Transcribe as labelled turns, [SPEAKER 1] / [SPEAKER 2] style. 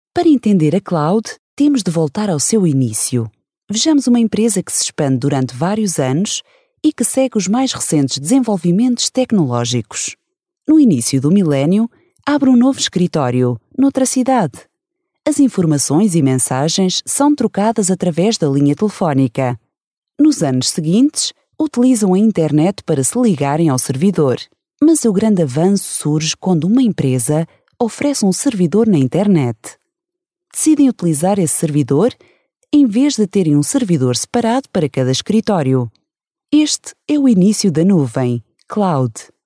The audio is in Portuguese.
[SPEAKER 1] Para entender a cloud, temos de voltar ao seu início. Vejamos uma empresa que se expande durante vários anos e que segue os mais recentes desenvolvimentos tecnológicos. No início do milénio, abre um novo escritório, noutra cidade. As informações e mensagens são trocadas através da linha telefónica. Nos anos seguintes, utilizam a internet para se ligarem ao servidor. Mas o grande avanço surge quando uma empresa oferece um servidor na internet. Decidem utilizar esse servidor em vez de terem um servidor separado para cada escritório. Este é o início da nuvem, cloud.